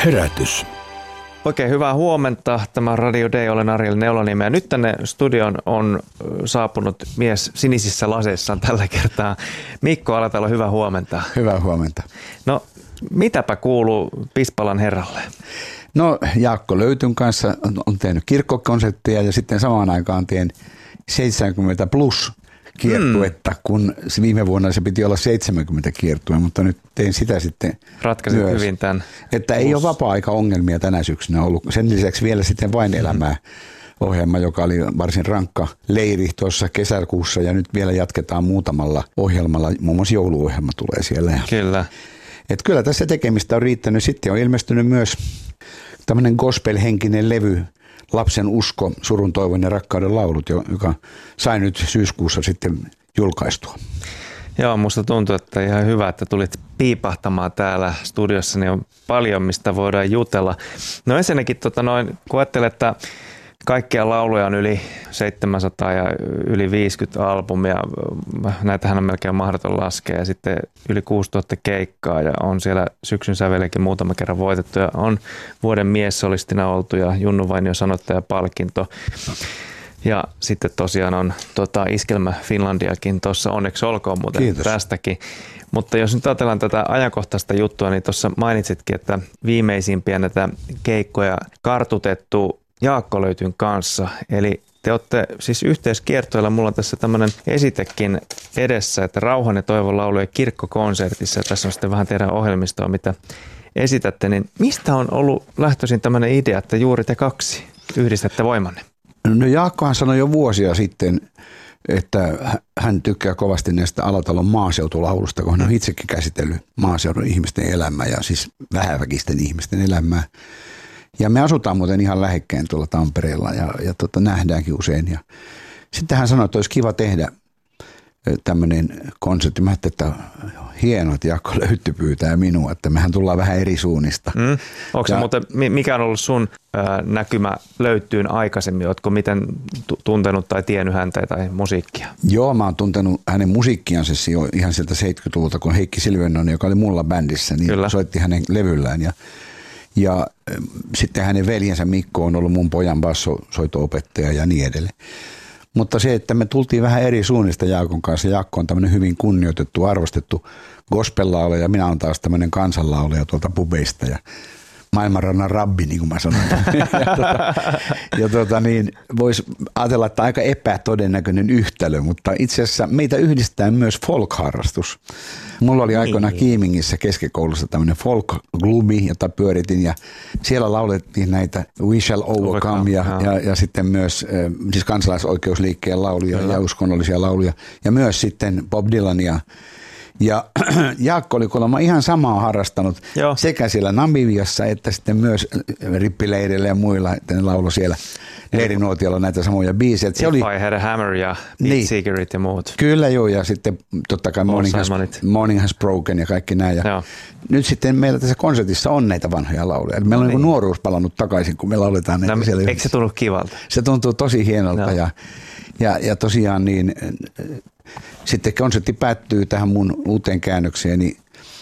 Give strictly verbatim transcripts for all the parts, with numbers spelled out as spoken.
Herätys. Oikein hyvää huomenta. Tämä on Radio Day, olen Ariel Neulonimi. Ja nyt tänne studion on saapunut mies sinisissä laseissaan tällä kertaa. Mikko Alatalo, hyvää huomenta. Hyvää huomenta. No, mitäpä kuuluu Pispalan herralle? No, Jaakko Löytyn kanssa on tehnyt kirkkokonsertteja ja sitten samaan aikaan teen seitsemänkymmentä plus kiertuetta, mm. kun viime vuonna se piti olla seitsemänkymmentä kiertua, mutta nyt tein sitä sitten Ratkaisit myös, hyvin tämän. Että ei ole vapaa-aika-ongelmia tänä syksynä ollut. Sen lisäksi vielä sitten Vain elämää ohjelma, joka oli varsin rankka leiri tuossa kesäkuussa ja nyt vielä jatketaan muutamalla ohjelmalla. Muun muassa jouluohjelma tulee siellä. Kyllä. Et kyllä tässä tekemistä on riittänyt. Sitten on ilmestynyt myös tämmöinen gospel-henkinen levy, Lapsen usko, surun, toivon ja rakkauden laulut, joka sai nyt syyskuussa sitten julkaistua. Joo, musta tuntuu, että ihan hyvä, että tulit piipahtamaan täällä studiossa, niin on paljon, mistä voidaan jutella. No ensinnäkin, tota noin, kun ajattelee, että kaikkia lauluja on yli seitsemänsataa ja yli viisikymmentä albumia, näitähän on melkein mahdoton laskea, ja sitten yli kuusituhatta keikkaa, ja on siellä syksyn sävellekin muutama kerran voitettu, ja on vuoden miessolistina oltu, ja Junnu Vainio sanottaja-palkinto. Ja sitten tosiaan on tota, Iskelmä Finlandiakin tuossa, onneksi olkoon muuten Kiitos. Tästäkin. Mutta jos nyt ajatellaan tätä ajankohtaista juttua, niin tuossa mainitsitkin, että viimeisimpiä näitä keikkoja kartutettu Jaakko Löytyn kanssa. Eli te olette siis yhteiskiertoilla, mulla on tässä tämmöinen esitekin edessä, että Rauhan ja toivon lauluja kirkkokonsertissa. Ja tässä on sitten vähän teidän ohjelmistoa, mitä esitätte. Niin mistä on ollut lähtöisin tämmöinen idea, että juuri te kaksi yhdistätte voimanne? No Jaakkohan sanoi jo vuosia sitten, että hän tykkää kovasti näistä Alatalon maaseutulaulusta, kun hän on itsekin käsitellyt maaseudun ihmisten elämää ja siis vähäväkisten ihmisten elämää. Ja me asutaan muuten ihan lähekkäin tuolla Tampereella ja, ja tota, nähdäänkin usein. Ja sitten hän sanoi, että olisi kiva tehdä tämmöinen konsertti. Mä ajattelin, että hienoa, että Jaakko Löyty pyytää minua, että mehän tullaan vähän eri suunnista. Mm. Onko se muuten, mikä on ollut sun ää, näkymä Löytyyn aikaisemmin? Ootko miten tuntenut tai tiennyt häntä tai musiikkia? Joo, mä oon tuntenut hänen musiikkiansa jo ihan sieltä seitsemänkymmentäluvulta, kun Heikki Silvennoinen, joka oli mulla bändissä, niin Kyllä. soitti hänen levyllään. Ja, ja sitten hänen veljensä Mikko on ollut mun pojan bassosoito-opettaja ja niin edelleen. Mutta se, että me tultiin vähän eri suunnista Jaakon kanssa. Jaakko on tämmöinen hyvin kunnioitettu, arvostettu gospel-laulaja ja minä olen taas tämmöinen kansanlaulaja tuolta pubeista ja maailmanrannan rabbi, niin kuin mä sanon. ja tota, ja tota niin, voisi ajatella, että aika epätodennäköinen yhtälö, mutta itse asiassa meitä yhdistää myös folk-harrastus. Mulla oli aikoinaan Kiimingissä keskikoulussa tämmöinen folk-klubi, jota pyöritin ja siellä laulettiin näitä We Shall Overcome ja, ja, ja sitten myös siis kansalaisoikeusliikkeen lauluja Kyllä. ja uskonnollisia lauluja ja myös sitten Bob Dylania. Ja Jaakko oli kuulemma ihan samaa harrastanut Joo. sekä siellä Namibiassa että sitten myös rippileirillä ja muilla, että ne lauloi siellä leirinuotiolla näitä samoja biisejä. Se oli I Had a Hammer ja Beat niin, Seekerit ja muut. Kyllä joo, ja sitten totta kai Morning has, Morning has Broken ja kaikki nämä. Ja nyt sitten meillä tässä konsertissa on näitä vanhoja lauluja. Meillä on no niin. nuoruus palannut takaisin, kun me lauletaan näitä no, siellä. Eikö se tunnu kivalta? Se tuntuu tosi hienolta no. ja, ja, ja tosiaan niin... Sitten konsertti päättyy tähän mun uuteen käännökseeni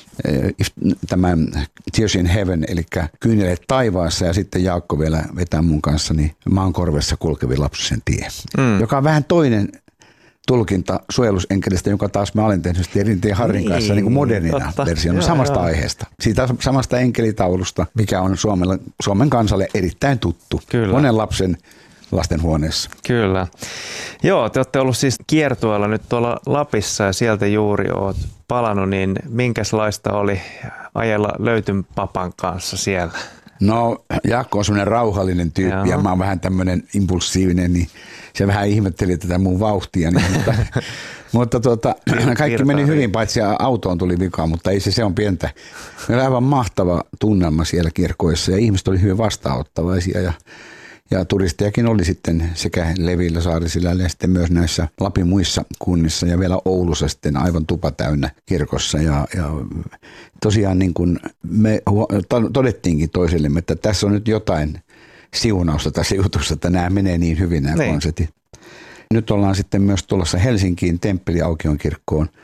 tämän Tears in Heaven, eli Kyyneleet taivaassa, ja sitten Jaakko vielä vetää mun kanssa niin Maankorvessa kulkevi lapsen tie, mm. joka on vähän toinen tulkinta suojelusenkelistä, jonka taas mä olen tehnyt Rinteen Harrin niin, kanssa niin kuin modernina versiona samasta joo. aiheesta. Siitä samasta enkelitaulusta, mikä on Suomella, Suomen kansalle erittäin tuttu. Kyllä. Monen lapsen lastenhuoneessa. Kyllä. Joo, te olette ollut siis kiertueella nyt tuolla Lapissa ja sieltä juuri oot palannut, niin minkälaista oli ajella Löytyn papan kanssa siellä? No, Jaakko on semmoinen rauhallinen tyyppi Joo. ja mä oon vähän tämmöinen impulsiivinen, niin se vähän ihmetteli tätä mun vauhtia. Niin, mutta mutta tuota, kaikki meni hyvin, paitsi autoon tuli vikaa, mutta ei se, se on pientä. Meillä oli aivan mahtava tunnelma siellä kirkoissa ja ihmiset oli hyvin vastaanottavaisia ja Ja turistejakin oli sitten sekä Levillä, Saarisilällä ja sitten myös näissä Lapin muissa kunnissa ja vielä Oulussa sitten aivan tupa täynnä kirkossa. Ja, ja tosiaan niin kuin me todettiinkin toisillemme, että tässä on nyt jotain siunausta tai siutusta, että nämä menee niin hyvin nämä niin. konsertit. Nyt ollaan sitten myös tulossa Helsinkiin Temppeli-Aukion kirkkoon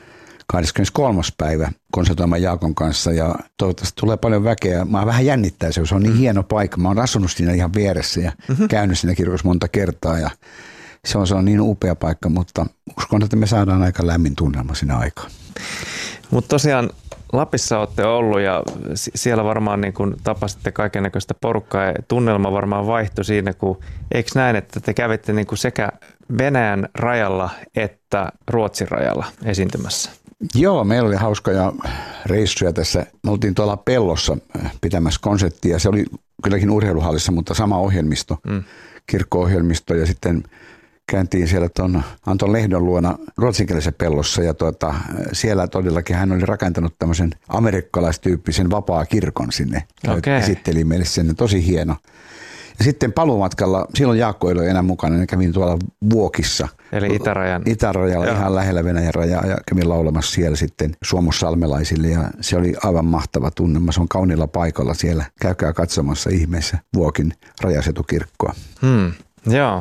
kahdeskymmeneskolmas päivä konsertoimaan Jaakon kanssa ja toivottavasti tulee paljon väkeä. Mä vähän jännittää se, se on niin mm. hieno paikka. Mä oon asunut siinä ihan vieressä ja mm-hmm. käynyt siinä kirkossa monta kertaa ja se on, se on niin upea paikka, mutta uskon, että me saadaan aika lämmin tunnelma siinä aikaan. Mutta tosiaan Lapissa olette ollut ja siellä varmaan niin kun tapasitte kaikennäköistä porukkaa ja tunnelma varmaan vaihtui siinä, kun eikö näin, että te kävitte niin kuin sekä Venäjän rajalla että Ruotsin rajalla esiintymässä? Joo, meillä oli hauskoja reissuja tässä. Me oltiin tuolla Pellossa pitämässä konserttia. Se oli kylläkin urheiluhallissa, mutta sama ohjelmisto, mm. kirkko-ohjelmisto ja sitten kääntiin siellä tuon Anton Lehdon luona ruotsinkielisessä Pellossa ja tuota, siellä todellakin hän oli rakentanut tämmöisen amerikkalaistyyppisen vapaa kirkon sinne. Okay. Esitteli meille sen, tosi hieno. Ja sitten paluumatkalla, silloin Jaakko ei ole enää mukana, niin kävin tuolla Vuokissa. Eli itärajan. Itärajalla, Joo. ihan lähellä Venäjän rajaa ja kävin laulamassa siellä sitten suomussalmelaisille ja se oli aivan mahtava tunnelma. Se on kauniilla paikalla siellä. Käykää katsomassa ihmeessä Vuokin rajasetukirkkoa. Hmm. Joo.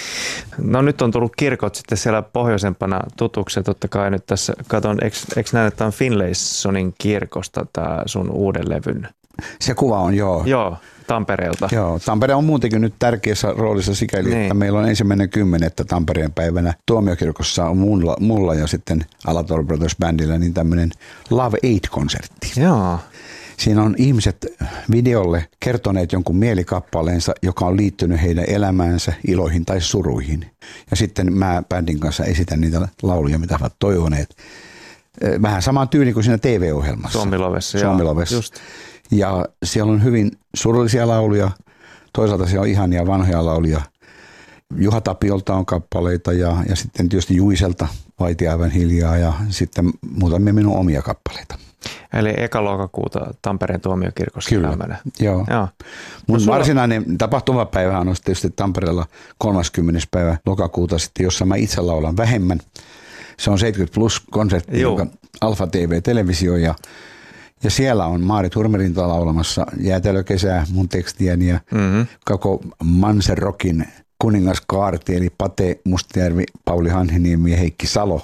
No nyt on tullut kirkot sitten siellä pohjoisempana tutuksi. Totta kai nyt tässä katson, eikö näin, että on Finlaysonin kirkosta tämä sun uuden levyn? Se kuva on, joo. Joo, Tampereelta. Joo, Tampere on muutenkin nyt tärkeässä roolissa sikäli, niin. että meillä on ensimmäinen kymmenettä Tampereen päivänä Tuomiokirkossa on mulla, mulla ja sitten Alator Brothers Bandilla niin tämmöinen Love Aid-konsertti. Joo. Siinä on ihmiset videolle kertoneet jonkun mielikappaleensa, joka on liittynyt heidän elämäänsä, iloihin tai suruihin. Ja sitten mä bändin kanssa esitän niitä lauluja, mitä he ovat toivoneet. Vähän samaan tyyliin kuin siinä T V-ohjelmassa. Suomilovessa. Suomilovessa. Just. Ja siellä on hyvin surullisia lauluja, toisaalta siellä on ihania vanhoja lauluja. Juha Tapiolta on kappaleita ja, ja sitten tietysti Juiselta Vaiti aivan hiljaa ja sitten muutamia minun omia kappaleita. Eli eka lokakuuta Tampereen tuomiokirkossa. Kyllä, joo. joo. Mun sulla... varsinainen tapahtumapäivä on tietysti Tampereella kolmaskymmenes päivä lokakuuta sitten, jossa mä itse laulan vähemmän. Se on seitsemänkymmentä plus konsertti, jonka Alfa T V televisio ja Ja siellä on Maarit Hurmerinta laulamassa Jäätelökesää, mun tekstiäni ja mm-hmm. koko Manserokin kuningaskaarti, eli Pate Mustajärvi, Pauli Hanhiniemi ja Heikki Salo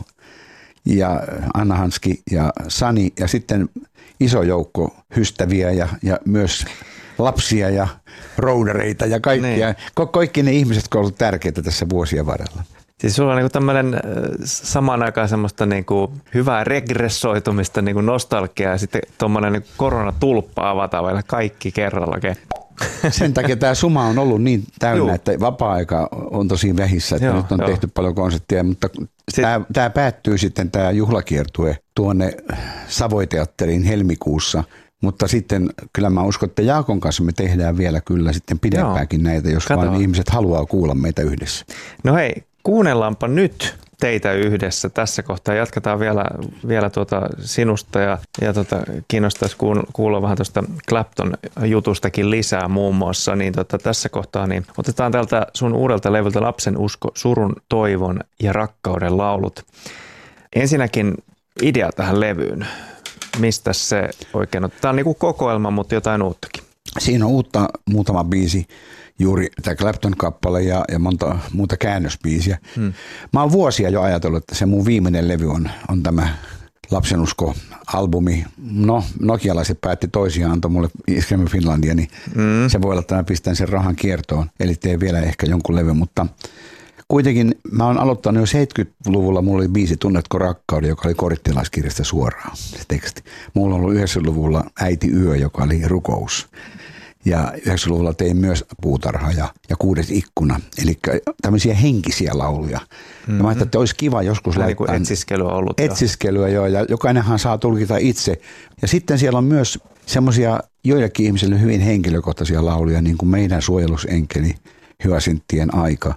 ja Anna Hanski ja Sani ja sitten iso joukko ystäviä ja, ja myös lapsia ja roudareita ja kaikkia. Niin. Kaikki ne ihmiset, jotka ovat olleet tärkeitä tässä vuosien varrella. Siis sulla on niinku tämmöinen samaan aikaan semmoista niinku hyvää regressoitumista, niinku nostalgiaa ja sitten tuommoinen niinku koronatulppa avataan vielä kaikki kerralla. Sen takia tämä suma on ollut niin täynnä, Juu. että vapaa-aika on tosi vähissä, että Joo, nyt on jo. tehty paljon konsertteja, mutta tämä, tämä päättyy sitten tämä juhlakiertue tuonne Savoiteatteriin helmikuussa. Mutta sitten kyllä mä uskon, että Jaakon kanssa me tehdään vielä kyllä sitten pidempääkin Joo. näitä, jos Kato. vaan ihmiset haluaa kuulla meitä yhdessä. No hei, kuunnellaanpa nyt teitä yhdessä tässä kohtaa. Jatketaan vielä, vielä tuota sinusta ja, ja tuota, kiinnostaisi kuulla vähän tuosta Clapton jutustakin lisää muun muassa. Niin tuota, tässä kohtaa niin otetaan tältä sun uudelta levyltä Lapsen usko, surun, toivon ja rakkauden laulut. Ensinnäkin idea tähän levyyn. Mistä se oikein on? Tämä on niin kuin kokoelma, mutta jotain uuttakin. Siinä on uutta muutama biisi, juuri tämä Clapton-kappale ja, ja monta muuta käännösbiisiä. Hmm. Mä oon vuosia jo ajatellut, että se mun viimeinen levy on, on tämä Lapsenusko-albumi. No, nokialaiset päätti toisiaan, antoi mulle Iskemme Finlandia, niin hmm. se voi olla, että mä pistän sen rahan kiertoon. Eli teen vielä ehkä jonkun levy, mutta kuitenkin mä oon aloittanut jo seitsemänkymmentäluvulla, mulla oli biisi Tunnetko rakkauden, joka oli Korittilaiskirjasta suoraan se teksti. Mulla on ollut yhdeksänkymmentäluvulla Äiti yö, joka oli rukous. Ja yhdeksänkymmentäluvulla tein myös Puutarha ja, ja Kuudes ikkuna, eli tämmöisiä henkisiä lauluja. Mm-hmm. Ja mä ajattelin, että olisi kiva joskus Vähän laittaa. Niin etsiskelyä ollut. Etsiskelyä, joo, ja jokainenhan saa tulkita itse. Ja sitten siellä on myös semmoisia joillekin ihmisille hyvin henkilökohtaisia lauluja, niin kuin Meidän suojelusenkeli, Hyasinttien aika.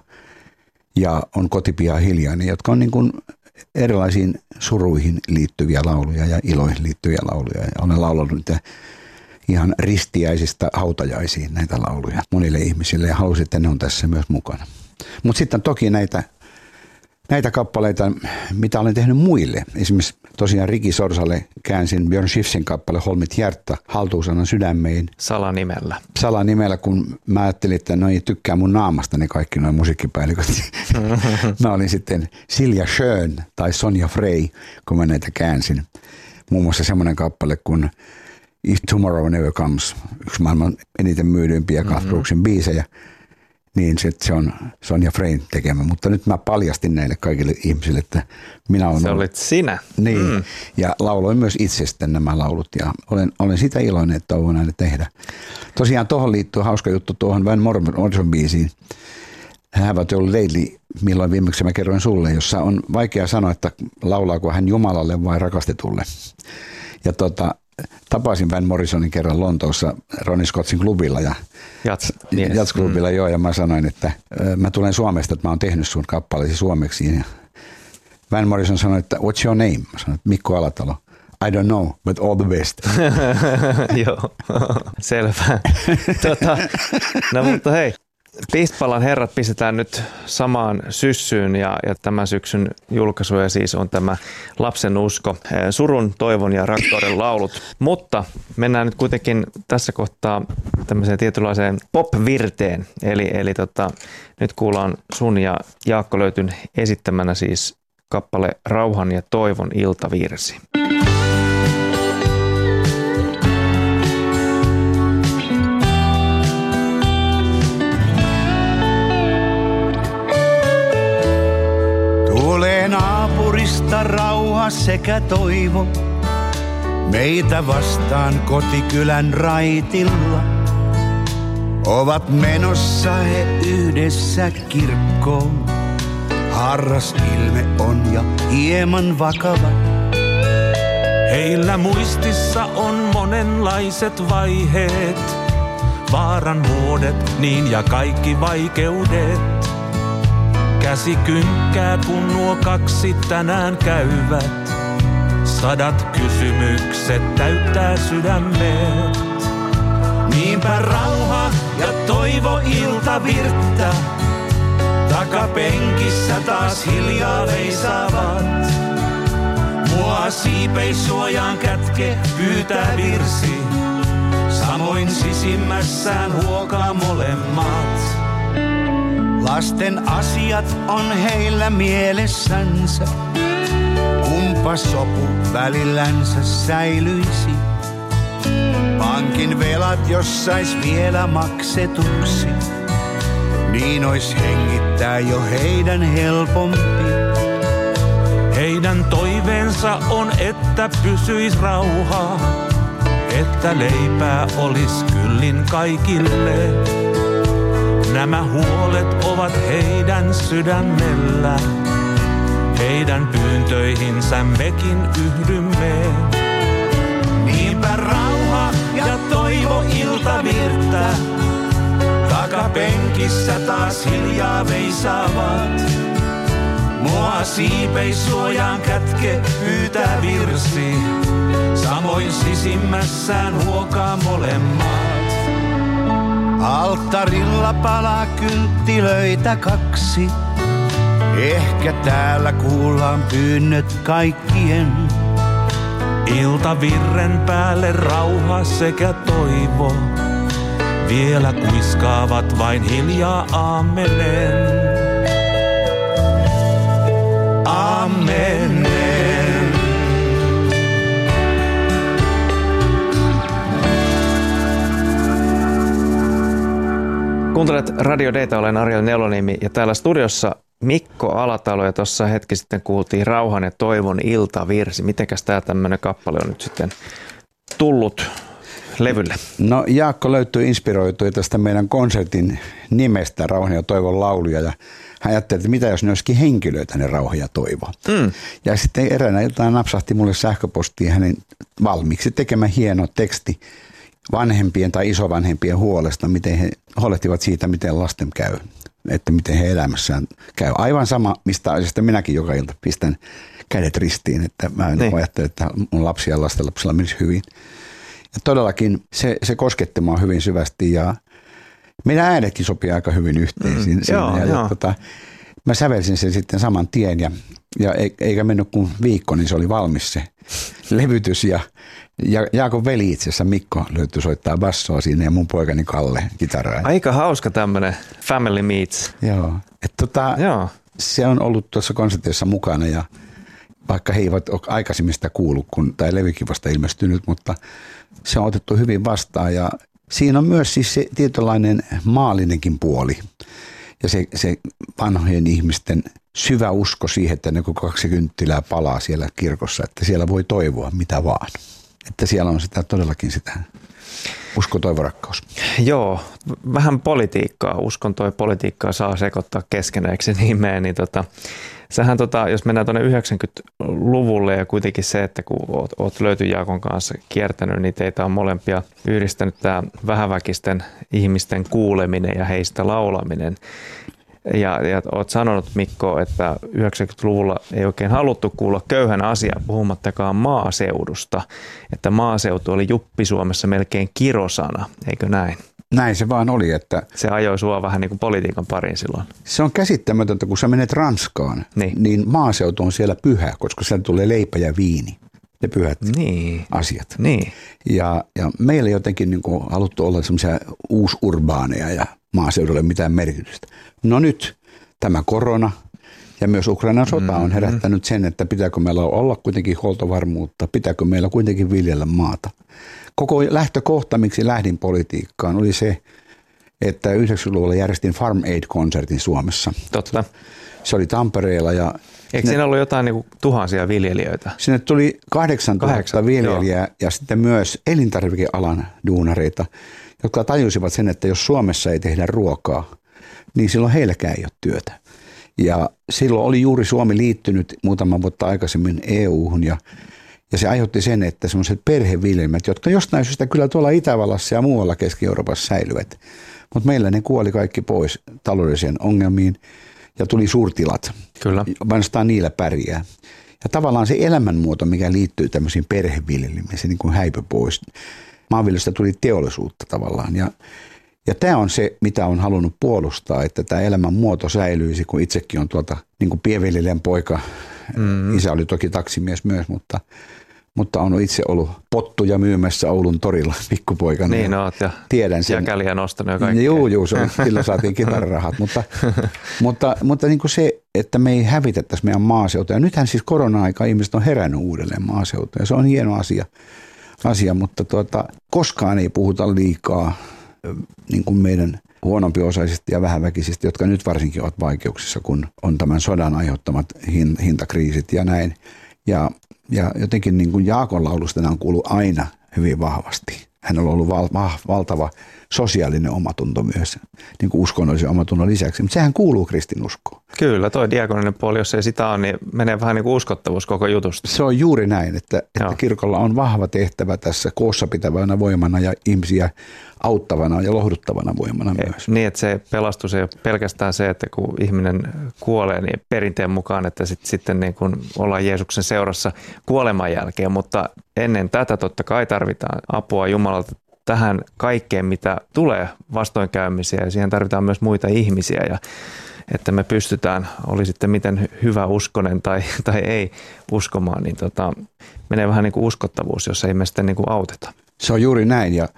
Ja on Kotipia hiljainen, jotka on niin kuin erilaisiin suruihin liittyviä lauluja ja iloihin liittyviä lauluja. Ja olen laulanut niitä ihan ristiäisistä hautajaisiin näitä lauluja monille ihmisille ja halusin, että ne on tässä myös mukana. Mutta sitten toki näitä näitä kappaleita, mitä olen tehnyt muille. Esimerkiksi tosiaan Riki Sorsalle käänsin Björn Skifsin kappale Holmit Hjärta haltuusanan sydämeen. Salanimellä. Salanimellä, kun mä ajattelin, että no ei tykkää mun naamasta ne kaikki noin musiikkipäälliköt. Mä olin sitten Silja Schön tai Sonja Frey, kun mä näitä käänsin. Muun muassa semmoinen kappale kuin If Tomorrow Never Comes, yksi maailman eniten myydympiä Garth mm-hmm. Brooksin biisejä. Niin se, se on Sonja Freyn tekemä, mutta nyt mä paljastin näille kaikille ihmisille, että minä olen... Se olit sinä. Niin, mm. ja lauloin myös itse sitten nämä laulut ja olen, olen sitä iloinen, että toivon aina tehdä. Tosiaan tuohon liittyy hauska juttu tuohon Van Morrison biisiin. Have I told lately, milloin viimeksi mä kerroin sulle, jossa on vaikea sanoa, että laulaako hän Jumalalle vai rakastetulle. Ja tota... Tapasin Van Morrisonin kerran Lontoossa Ronnie Scottsin klubilla ja Jats, yes. Jats-klubilla mm. joo, ja mä sanoin, että ö, mä tulen Suomesta, että mä oon tehnyt sun kappaleesi suomeksi. Ja Van Morrison sanoi, että what's your name? Mä sanoin, että Mikko Alatalo. I don't know, but all the best. Joo, selvä. tota, no mutta hei. Pistpalan herrat pistetään nyt samaan syssyyn ja, ja tämän syksyn julkaisuja siis on tämä Lapsen usko, surun, toivon ja rakkauden laulut. Mutta mennään nyt kuitenkin tässä kohtaa tämmöiseen tietynlaiseen pop-virteen. Eli, eli tota, nyt kuullaan sun ja Jaakko Löytyn esittämänä siis kappale Rauhan ja toivon iltavirsi. Tulee naapurista rauha sekä toivo, meitä vastaan kotikylän raitilla. Ovat menossa he yhdessä kirkkoon, harras ilme on ja hieman vakava. Heillä muistissa on monenlaiset vaiheet, vaaran vuodet, niin ja kaikki vaikeudet. Käsi kynkkää, kun nuo kaksi tänään käyvät. Sadat kysymykset täyttää sydämet. Niinpä rauha ja toivo ilta virttä. Takapenkissä taas hiljaa veisaavat. Mua siipeissuojaan kätke pyytää virsi. Samoin sisimmässään huokaa molemmat. Lasten asiat on heillä mielessänsä, kumpa sopu välillänsä säilyisi. Pankin velat jos sais vielä maksetuksi, niin ois hengittää jo heidän helpompi. Heidän toiveensa on, että pysyis rauha, että leipää olis kyllin kaikille. Nämä huolet ovat heidän sydämellä, heidän pyyntöihinsä mekin yhdymme. Niinpä rauha ja toivo ilta virttä, takapenkissä taas hiljaa veisaavat. Mua siipeissuojaan kätke pyytää virsi, samoin sisimmässään huokaa molemmat. Alttarilla palaa kynttilöitä kaksi, ehkä täällä kuullaan pyynnöt kaikkien. Iltavirren päälle rauha sekä toivo, vielä kuiskaavat vain hiljaa aamenen. Aamenen. Kuuntelet Radio Data, olen Ariel Neloniemi ja täällä studiossa Mikko Alatalo ja tuossa hetki sitten kuultiin Rauhan ja toivon iltavirsi. Mitenkäs tämä tämmöinen kappale on nyt sitten tullut levylle? No Jaakko Löytty inspiroitui tästä meidän konsertin nimestä Rauhan ja toivon lauluja ja hän ajatteli, että mitä jos ne olisikin henkilöitä ne Rauha ja toivo. Mm. Ja sitten eräänä jotain napsahti mulle sähköpostiin hänen valmiiksi tekemä hieno teksti vanhempien tai isovanhempien huolesta, miten he huolehtivat siitä, miten lasten käy, että miten he elämässään käy. Aivan sama, mistä asiasta minäkin joka ilta pistän kädet ristiin, että mä en niin. ajattele, että mun lapsia ja lasten lapsilla menisi hyvin. Ja todellakin se, se kosketti mua hyvin syvästi ja meidän äänetkin sopii aika hyvin yhteen. Mm, siinä, joo, ja, joo. Ja, tota, mä sävelsin sen sitten saman tien ja, ja eikä mennyt kuin viikko, niin se oli valmis se levytys ja, ja Jaakon veli itse asiassa Mikko löytyi soittaa bassoa siinä ja mun poikani Kalle kitaraa. Aika hauska tämmönen family meets. Joo, et tota, Joo. Se on ollut tuossa konsertissa mukana ja vaikka he eivät ole aikaisemmin sitä kuullut, kun tämä levykin vasta ilmestynyt, mutta se on otettu hyvin vastaan ja siinä on myös siis se tietynlainen maallinenkin puoli ja se, se vanhojen ihmisten syvä usko siihen, että ne kun kaksi kynttilää palaa siellä kirkossa, että siellä voi toivoa mitä vaan. Että siellä on sitä todellakin sitä usko, toivo, rakkaus. Joo, vähän politiikkaa, uskonto ja politiikkaa saa sekoittaa keskenään, eikö se nimeen, niin tota, sähän tota, jos mennään tuonne yhdeksänkymmentäluvulle ja kuitenkin se, että kun oot, oot löyty Jaakon kanssa kiertänyt, niin teitä on molempia yhdistänyt tämä vähäväkisten ihmisten kuuleminen ja heistä laulaminen. Ja, ja oot sanonut, Mikko, että yhdeksänkymmentäluvulla ei oikein haluttu kuulla köyhän asiaa, puhumattakaan maaseudusta. Että maaseutu oli Juppi-Suomessa melkein kirosana, eikö näin? Näin se vaan oli, että se ajoi sua vähän niin kuin politiikan pariin silloin. Se on käsittämätöntä, kun sä menet Ranskaan, niin, niin maaseutu on siellä pyhä, koska sieltä tulee leipä ja viini. Ne pyhät niin. asiat. Niin. Ja, ja meillä jotenkin niin kuin haluttu olla semmoisia uusurbaaneja ja maaseudulle mitään merkitystä. No nyt tämä korona ja myös Ukrainan sota on herättänyt sen, että pitääkö meillä olla kuitenkin huoltovarmuutta, pitääkö meillä kuitenkin viljellä maata. Koko lähtökohta, miksi lähdin politiikkaan, oli se, että yhdeksänkymmentäluvulla järjestin Farm Aid-konsertin Suomessa. Totta. Se oli Tampereella ja eikö siinä ollut jotain niin kuin tuhansia viljelijöitä? Sinne tuli kahdeksantuhatta viljelijää joo. Ja sitten myös elintarvikealan duunareita, jotka tajusivat sen, että jos Suomessa ei tehdä ruokaa, niin silloin heilläkään ei ole työtä. Ja silloin oli juuri Suomi liittynyt muutama vuotta aikaisemmin E U-hun ja, ja se aiheutti sen, että semmoiset perheviljelmät, jotka jostain syystä kyllä tuolla Itävallassa ja muualla Keski-Euroopassa säilyvät, mutta meillä ne kuoli kaikki pois taloudelliseen ongelmiin ja tuli suurtilat. Kyllä. Vain niillä pärjää. Ja tavallaan se elämänmuoto, mikä liittyy tämmöisiin perheviljelmiin, se niin kuin häipyi pois. Maanviljelystä tuli teollisuutta tavallaan ja Ja tämä on se, mitä on halunnut puolustaa, että tämä elämänmuoto säilyisi, kun itsekin on tuolta niin kuin pienviljelijän poika. Mm. Isä oli toki taksimies myös, mutta, mutta on itse ollut pottuja myymässä Oulun torilla pikkupoikana. Niin oot ja tiedän sen. Jäkäliä nostanut ja kaikkea. Joo, joo, se on, sillä saatiin kitararahat, mutta, mutta, mutta niin kuin se, että me ei hävitettäisi meidän maaseutua. Ja nythän siis korona-aika ihmiset on herännyt uudelleen maaseutua ja se on hieno asia, asia mutta tuota, koskaan ei puhuta liikaa niin kuin meidän huonompiosaisista ja vähäväkisistä, jotka nyt varsinkin ovat vaikeuksissa, kun on tämän sodan aiheuttamat hintakriisit ja näin. Ja, ja jotenkin niin kuin Jaakon laulusta on kuullut aina hyvin vahvasti. Hän on ollut val, val, valtava sosiaalinen omatunto myös, niin kuin uskonnollisen omatunnon lisäksi, mutta sehän kuuluu kristinuskoon. Kyllä, toi diakoninen puoli, jos ei sitä ole, niin menee vähän niin kuin uskottavuus koko jutusta. Se on juuri näin, että, että kirkolla on vahva tehtävä tässä koossa pitävänä voimana ja ihmisiä auttavana ja lohduttavana voimana myös. Niin, että se pelastus ei ole pelkästään se, että kun ihminen kuolee niin perinteen mukaan, että sit, sitten niin kuin ollaan Jeesuksen seurassa kuoleman jälkeen, mutta ennen tätä totta kai tarvitaan apua Jumalalta tähän kaikkeen, mitä tulee vastoinkäymisiä ja siihen tarvitaan myös muita ihmisiä ja että me pystytään, oli sitten miten hyvä uskonen tai, tai ei uskomaan, niin tota, menee vähän niin kuin uskottavuus, jos ei me sitten niin kuin auteta. Se on juuri näin ja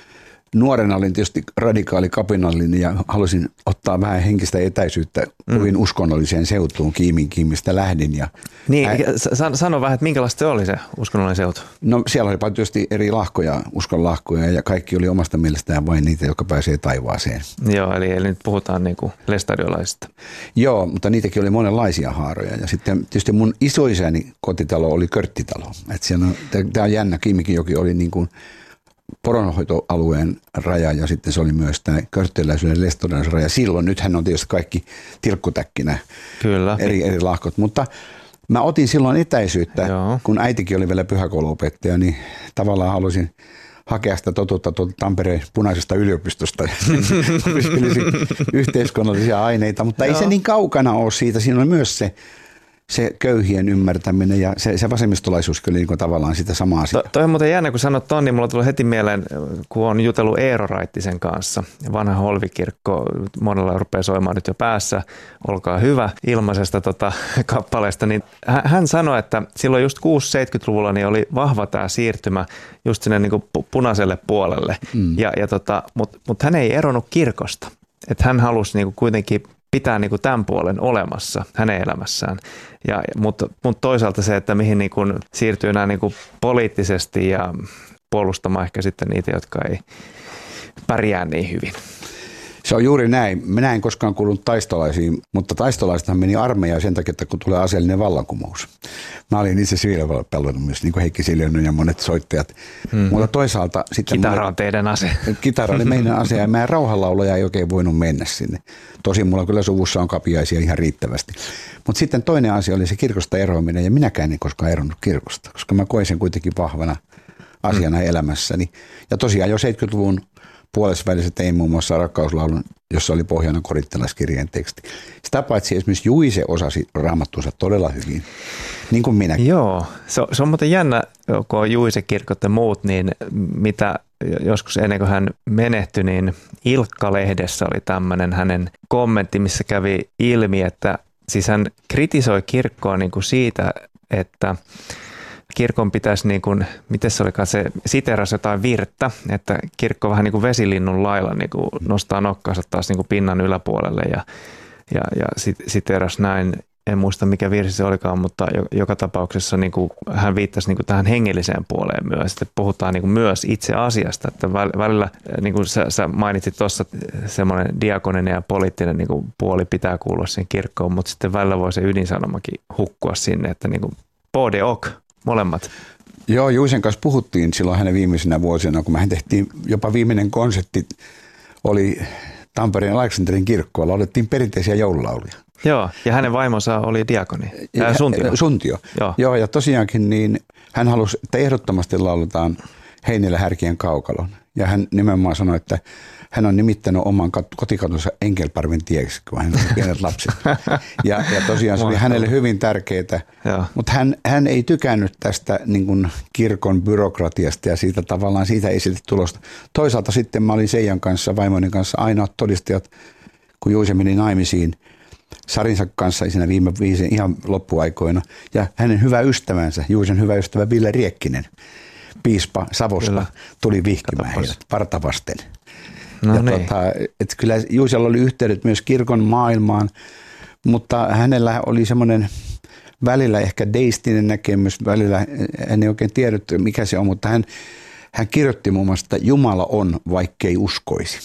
nuorena olin tietysti radikaali kapinallinen ja halusin ottaa vähän henkistä etäisyyttä kovin mm. uskonnolliseen seutuun Kiiminkiin, mistä lähdin. Ja niin, ä... sano vähän, että minkälaista se oli se uskonnollinen seutu? No siellä oli tietysti eri lahkoja, uskonlahkoja ja kaikki oli omasta mielestään vain niitä, jotka pääsee taivaaseen. Joo, eli, eli nyt puhutaan niin kuin lestadiolaisista. Joo, mutta niitäkin oli monenlaisia haaroja ja sitten tietysti mun isoisäni kotitalo oli körttitalo. Tämä on jännä, Kiiminkijoki oli niin kuin poronhoitoalueen raja ja sitten se oli myös tämä körttiläisyyden lestadiolaisen raja. Silloin, nythän on tietysti kaikki tilkkutäkkinä Kyllä. Eri, eri lahkot, mutta mä otin silloin etäisyyttä, Joo. kun äitikin oli vielä pyhäkouluopettaja, niin tavallaan halusin hakea sitä totuutta tuolta Tampereen punaisesta yliopistosta ja opiskelisin yhteiskunnallisia aineita, mutta Joo. ei se niin kaukana ole siitä. Siinä on myös se se köyhien ymmärtäminen ja se, se vasemmistolaisuus kyllä niin tavallaan sitä samaa asiaa. To, toi on muuten jännä, kun sanot ton, niin mulla tuli heti mieleen, kun on jutellut Eero Raittisen kanssa. Vanha Holvikirkko, monella rupeaa soimaan nyt jo päässä, olkaa hyvä, ilmaisesta tota, kappaleesta. Niin hän sanoi, että silloin just kuusikymmentä-seitsemänkymmentäluvulla niin oli vahva tämä siirtymä just sinne niin kuin punaiselle puolelle, mm. ja, ja tota, mutta mut hän ei eronnut kirkosta. Että hän halusi niin kuin kuitenkin pitää niin kuin tämän puolen olemassa hänen elämässään. Ja, mutta, mutta toisaalta se, että mihin niin kuin siirtyy nämä niin kuin poliittisesti ja puolustamaan ehkä sitten niitä, jotka ei pärjää niin hyvin. Se on juuri näin. Minä en koskaan kuulunut taistolaisiin, mutta taistolaisethan meni armeijaan sen takia, että kun tulee aseellinen vallankumous. Mä olin itse siviilipalvelun myös, niin kuin Heikki Siljonen ja monet soittajat. Mm-hmm. Mutta toisaalta sitten... Kitara on teidän ase. Kitara oli meidän ase ja mä rauhanlaulaja ei oikein voinut mennä sinne. Tosin mulla kyllä suvussa on kapiaisia ihan riittävästi. Mutta sitten toinen asia oli se kirkosta eroaminen ja minäkään en koskaan eronnut kirkosta, koska mä koin sen kuitenkin vahvana asiana mm. elämässäni. Ja tosiaan jo seitsemänkymmentäluvun puolesvälissä tein muun muassa rakkauslaulun, jossa oli pohjana korinttilaiskirjeen teksti. Sitä paitsi esimerkiksi Juise osasi raamattunsa todella hyvin, niin kuin minäkin. Joo, se on, se on muuten jännä, kun on Juise-kirkot ja muut, niin mitä joskus ennen kuin hän menehtyi, niin Ilkka-lehdessä oli tämmöinen hänen kommentti, missä kävi ilmi, että siis hän kritisoi kirkkoa niin kuin siitä, että kirkon pitäisi, niin kuin, miten se olikaan, se siteerasi jotain virttä, että kirkko vähän niin kuin vesilinnun lailla niin kuin nostaa nokkaansa taas niin kuin pinnan yläpuolelle ja, ja, ja siteerasi näin, en muista mikä virsi se olikaan, mutta joka tapauksessa niin kuin hän viittasi niin kuin tähän hengelliseen puoleen myös. Sitten puhutaan niin kuin myös itse asiasta, että välillä, niin kuin sä, sä mainitsit tuossa, semmoinen diakoninen ja poliittinen niin kuin puoli pitää kuulua siihen kirkkoon, mutta sitten välillä voi se ydinsanomakin hukkua sinne, että niin kuin pode ok. Molemmat. Joo, Juisen kanssa puhuttiin silloin hänen viimeisenä vuosina, kun mehän tehtiin jopa viimeinen konsertti, oli Tampereen Aleksanterin kirkkoilla, laulettiin perinteisiä joululauluja. Joo, ja hänen vaimonsa oli diakoni, äh, Suntio. Suntio, joo. Joo, ja tosiaankin niin hän halusi, että ehdottomasti lauletaan Heinillä härkien kaukalon. Ja hän nimenomaan sanoi, että hän on nimittänyt oman kotikatonsa Enkelparven tieksi, kun hän on pienet lapset. Ja, ja tosiaan se oli hänelle hyvin tärkeää, mutta hän, hän ei tykännyt tästä niin kuin kirkon byrokratiasta ja siitä tavallaan siitä ei silti tulosta. Toisaalta sitten mä olin Seijan kanssa, vaimonin kanssa ainoat todistajat, kun Juise meni naimisiin Sarinsa kanssa siinä viime viisi ihan loppuaikoina. Ja hänen hyvä ystävänsä, Juisen hyvä ystävä Ville Riekkinen, piispa Savosta, kyllä, tuli vihkimään heidät parta vasten. No ja niin. tota, että kyllä Juisella oli yhteydet myös kirkon maailmaan, mutta hänellä oli semmoinen välillä ehkä deistinen näkemys, välillä hän ei oikein tiedä, mikä se on, mutta hän, hän kirjoitti muun muassa, että Jumala on, vaikkei uskoisi.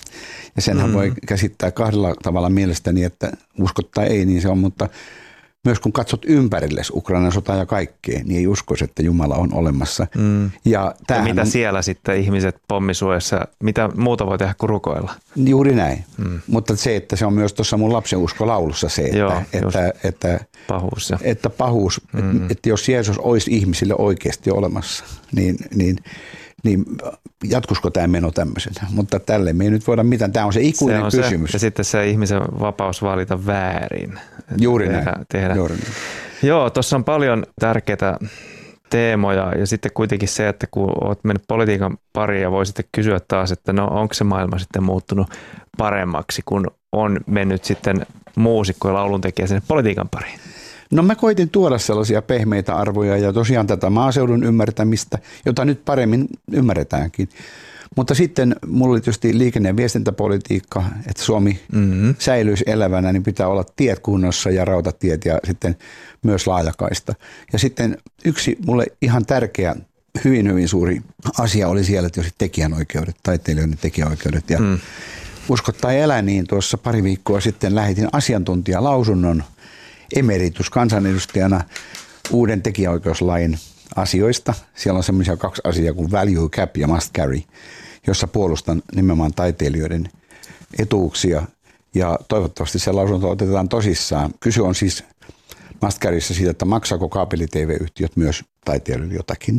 Ja senhän mm. voi käsittää kahdella tavalla mielestäni, että uskot tai ei, niin se on, mutta myös kun katsot ympärillesi Ukrainan sota ja kaikkea, niin ei uskoisi, että Jumala on olemassa. Mm. Ja, ja mitä on, siellä sitten ihmiset pommisuojassa, mitä muuta voi tehdä kuin rukoilla? Juuri näin. Mm. Mutta se, että se on myös tuossa mun lapsen uskolaulussa se, että, Joo, että, että pahuus. Ja. Että, pahuus mm-hmm. että, että jos Jeesus olisi ihmisille oikeasti olemassa, niin, niin, niin jatkuisiko tämä meno tämmöisenä? Mutta tälle me ei nyt voida mitään. Tämä on se ikuinen se on kysymys. Se, ja sitten se ihmisen vapaus valita väärin. Juuri tehdä, näin. Tehdä. Juuri näin. Joo, tuossa on paljon tärkeitä teemoja ja sitten kuitenkin se, että kun olet mennyt politiikan pariin ja voi sitten kysyä taas, että no onko se maailma sitten muuttunut paremmaksi, kun on mennyt sitten muusikko ja lauluntekijä sinne politiikan pariin? No mä koitin tuoda sellaisia pehmeitä arvoja ja tosiaan tätä maaseudun ymmärtämistä, jota nyt paremmin ymmärretäänkin. Mutta sitten mulla oli tietysti liikenne- ja viestintäpolitiikka, että Suomi mm-hmm. säilyisi elävänä, niin pitää olla tiet kunnossa ja rautatiet ja sitten myös laajakaista. Ja sitten yksi mulle ihan tärkeä, hyvin hyvin suuri asia oli siellä, että jos tekijänoikeudet, taiteilijoiden tekijänoikeudet. Ja mm. usko tai elä, niin tuossa pari viikkoa sitten lähetin asiantuntijalausunnon emeritus kansanedustajana uuden tekijäoikeuslain asioista. Siellä on semmoisia kaksi asiaa kuin value cap ja must carry, jossa puolustan nimenomaan taiteilijoiden etuuksia ja toivottavasti se lausunto otetaan tosissaan. Kysy on siis must carryssä siitä, että maksaako kaapeli-T V-yhtiöt myös taiteilijoille jotakin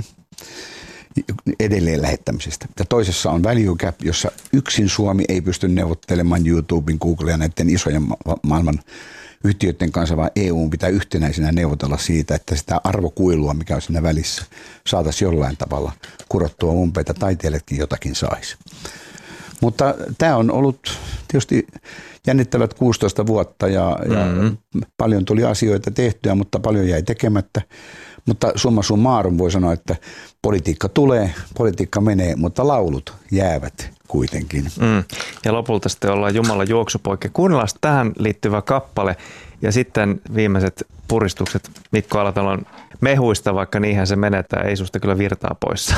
edelleen lähettämisestä. Ja toisessa on value cap, jossa yksin Suomi ei pysty neuvottelemaan YouTuben, Google ja näiden isojen ma- maailman yhtiöiden kanssa, vaan E U pitää yhtenäisenä neuvotella siitä, että sitä arvokuilua, mikä on siinä välissä, saataisiin jollain tavalla kurottua umpeen, että taiteilijatkin jotakin saisi. Mutta tämä on ollut tietysti jännittävät kuusitoista vuotta ja, mm-hmm. ja paljon tuli asioita tehtyä, mutta paljon jäi tekemättä. Mutta summa summarum voi sanoa, että politiikka tulee, politiikka menee, mutta laulut jäävät kuitenkin. Mm. Ja lopulta sitten ollaan Jumalan juoksupoikia. Kuunnellaan tähän liittyvä kappale ja sitten viimeiset puristukset Mikko Alatalon mehuista, vaikka niinhän se menetään, ei susta kyllä virtaa poissa.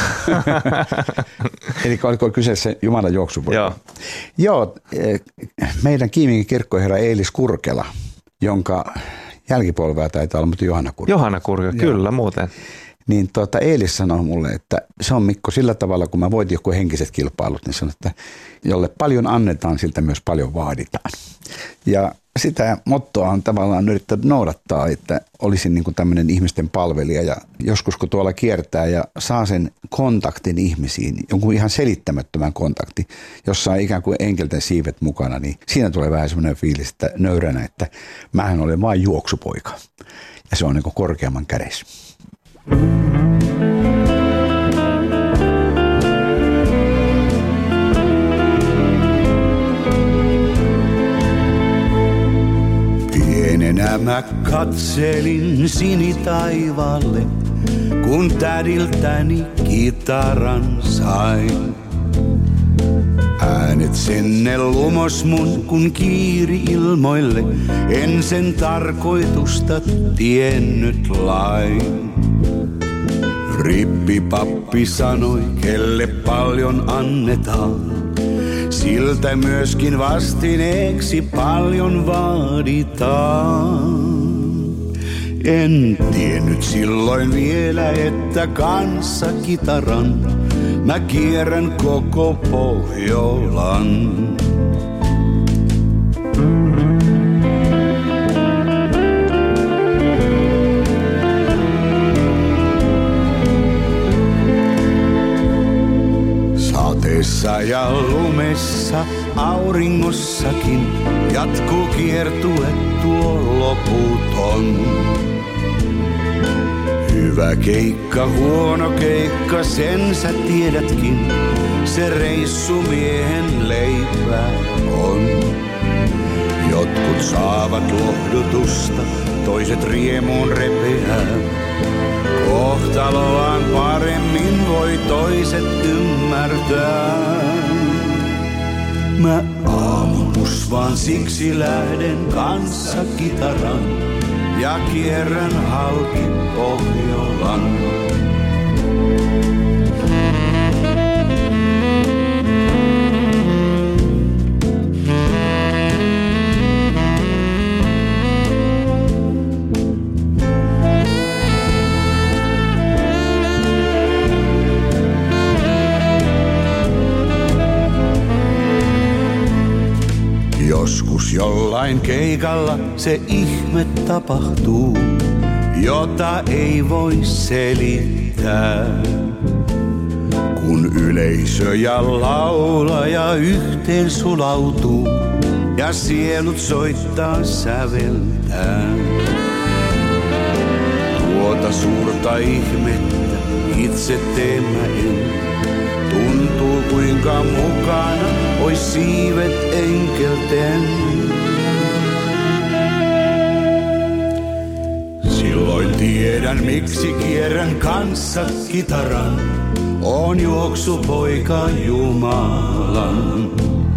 Eli oliko kyseessä Jumalan juoksupoika? Joo. Joo, meidän Kiimingin kirkkoherra Eelis Kurkela, jonka jälkipolvea taitaa olla, mutta Johanna Kurkela. Johanna Kurkela, kyllä muuten. Niin tuota, Eelis sanoi mulle, että se on Mikko sillä tavalla, kun mä voitin joku henkiset kilpailut, niin sanoi, että jolle paljon annetaan, siltä myös paljon vaaditaan. Ja sitä mottoa on tavallaan yrittänyt noudattaa, että olisin niin kuin tämmöinen ihmisten palvelija ja joskus kun tuolla kiertää ja saa sen kontaktin ihmisiin, jonkun ihan selittämättömän kontakti, jossa on ikään kuin enkelten siivet mukana, niin siinä tulee vähän semmoinen fiilis, että nöyränä, että mähän olen vain juoksupoika ja se on niin kuin korkeamman kädessä. Pienenä mä katselin sinitaivaalle, kun tädiltäni kitaran sain. Äänet sinne lumos mun, kun kiiri ilmoille, en sen tarkoitusta tiennyt lain. Rippipappi sanoi, kelle paljon annetaan, siltä myöskin vastineeksi paljon vaaditaan. En tiennyt silloin vielä, että kanssa kitaran mä kierrän koko Pohjolan. Sateessa ja lumessa, auringossakin jatkuu kiertue tuo loputon. Hyvä keikka, huono keikka, sen sä tiedätkin, se reissu miehen leipää on. Jotkut saavat lohdutusta, toiset riemuun repeää. Kohtaloaan paremmin voi toiset ymmärtää. Mä aamumus vaan siksi lähden kanssa kitaran ja kierrän halki Pohjolan. Joskus jollain keikalla se ihme tapahtuu, jota ei voi selittää. Kun yleisö ja laulaja yhteen sulautuu ja sielut soittaa säveltää. Tuota suurta ihmettä itse teen mä en. Tuntuu kuinka mukana ois siivet enkelten. Silloin tiedän miksi kierrän kanssa kitaran. Oon juoksupoika Jumalan.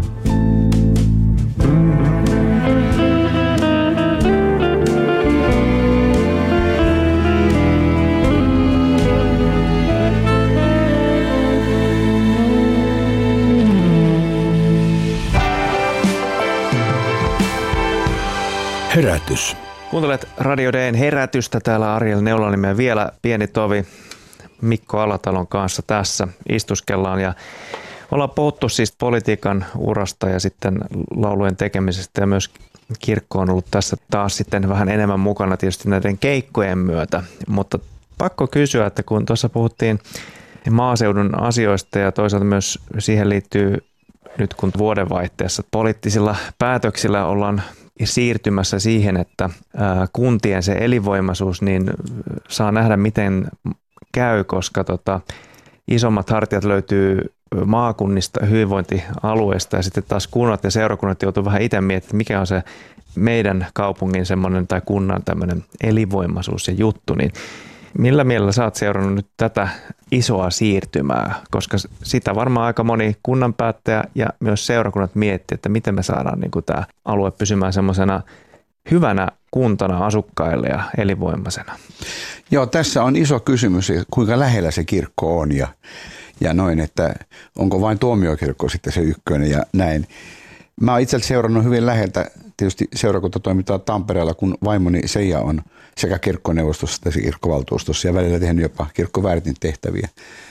Herätys. Kuuntelet Radio D:n herätystä. Täällä Ariel Neulaniemen ja vielä pieni tovi Mikko Alatalon kanssa tässä istuskellaan. Ja ollaan puhuttu siis politiikan urasta ja sitten laulujen tekemisestä ja myös kirkko on ollut tässä taas sitten vähän enemmän mukana tietysti näiden keikkojen myötä. Mutta pakko kysyä, että kun tuossa puhuttiin maaseudun asioista ja toisaalta myös siihen liittyy nyt kun vuodenvaihteessa poliittisilla päätöksillä ollaan siirtymässä siihen, että kuntien se elinvoimaisuus niin saa nähdä miten käy, koska tota, isommat hartiat löytyy maakunnista, hyvinvointialueista ja sitten taas kunnat ja seurakunnat joutuu vähän itse miettimään, mikä on se meidän kaupungin semmoinen tai kunnan tämmöinen elinvoimaisuus ja juttu, niin millä mielellä sä oot seurannut nyt tätä isoa siirtymää, koska sitä varmaan aika moni kunnanpäättäjä ja myös seurakunnat miettii, että miten me saadaan niin kuin tämä alue pysymään semmoisena hyvänä kuntana asukkaille ja elinvoimaisena. Joo, tässä on iso kysymys, kuinka lähellä se kirkko on ja, ja noin, että onko vain tuomiokirkko sitten se ykkönen ja näin. Mä oon itse seurannut hyvin läheltä tietysti seurakuntatoimintaa Tampereella, kun vaimoni Seija on sekä kirkkoneuvostossa että kirkkovaltuustossa ja välillä tehnyt jopa kirkkovääritin tehtäviä.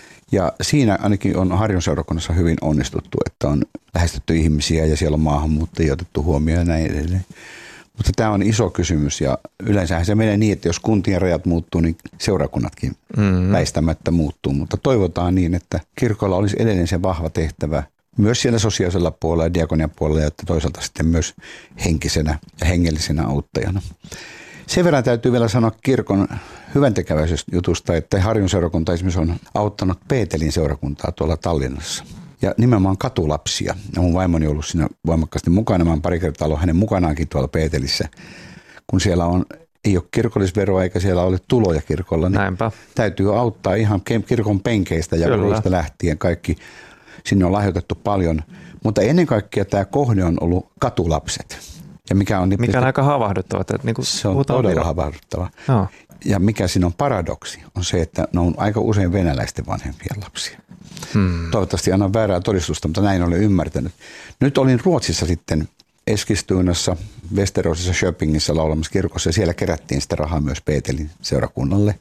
Ja siinä ainakin on Harjun seurakunnassa hyvin onnistuttu, että on lähestytty ihmisiä ja siellä on maahanmuuttajia otettu huomioon ja näin edelleen. Mutta tämä on iso kysymys ja yleensähän se menee niin, että jos kuntien rajat muuttuu, niin seurakunnatkin mm-hmm. väistämättä muuttuu. Mutta toivotaan niin, että kirkolla olisi edelleen se vahva tehtävä myös siellä sosiaalisella puolella ja diakonian puolella, että toisaalta sitten myös henkisenä ja hengellisenä auttajana. Sen verran täytyy vielä sanoa kirkon hyväntekeväisyysjutusta, että Harjun seurakunta esimerkiksi on auttanut Peetelin seurakuntaa tuolla Tallinnassa. Ja nimenomaan katulapsia. Ja mun vaimoni on ollut siinä voimakkaasti mukana. Mä oon pari kertaa ollut hänen mukanaankin tuolla Peetelissä. Kun siellä on, ei ole kirkollisveroa eikä siellä ole tuloja kirkolla, niin Näinpä. täytyy auttaa ihan kirkon penkeistä ja ruoista lähtien kaikki. Sinne on lahjoitettu paljon, mutta ennen kaikkea tämä kohde on ollut katulapset. Ja mikä on, mikä on aika havahduttava. Että niin kuin se on todella havahduttava. No. Ja mikä siinä on paradoksi, on se, että ne on aika usein venäläisten vanhempien lapsia. Hmm. Toivottavasti annan väärää todistusta, mutta näin olen ymmärtänyt. Nyt olin Ruotsissa sitten Eskilstunassa, Westerosissa, Köpingissä laulamassa kirkossa ja siellä kerättiin sitä rahaa myös Peetelin seurakunnalle.